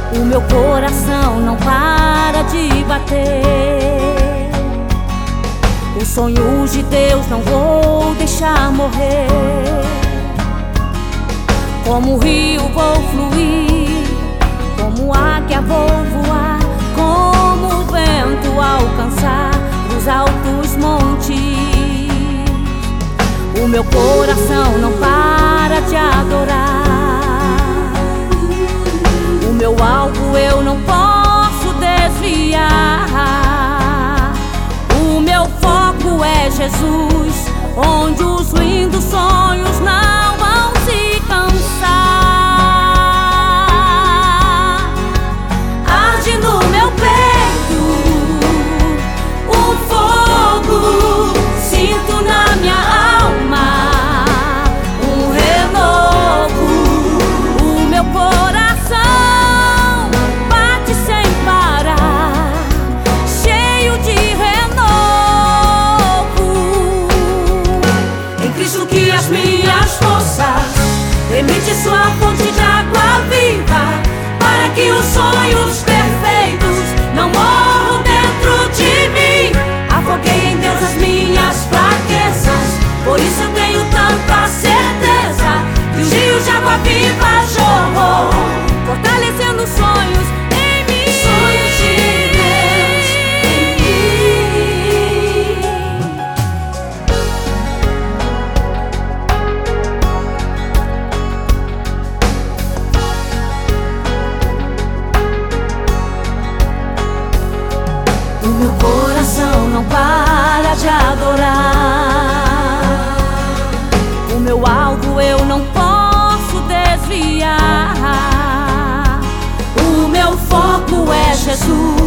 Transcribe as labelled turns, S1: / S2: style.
S1: O meu coração não para de bater. Os sonhos de Deus não vou deixar morrer. Como rio vou fluir, como águia vou voar, como o vento alcançar os altos montes. O meu coração não para de adorar. O meu alvo eu não posso desviar. O meu foco é Jesus, onde os lindos sonhos não vão se cansar. Arde no meu peito um fogo, sinto na minha alma um renovo. O meu coração bate sem parar, cheio de renovo. Em Cristo que as minhas forças, emite sua fonte de água viva, para que os sonhos perfeitos não morram dentro de mim. Afoguei em Deus as minhas fraquezas, por isso eu tenho tanta certeza que os rios de água viva jorrou, fortalecendo sonhos em mim. Sonhos de Deus em mim. O meu coração não para de adorar. O meu alvo eu não posso desviar. O meu foco é Jesus,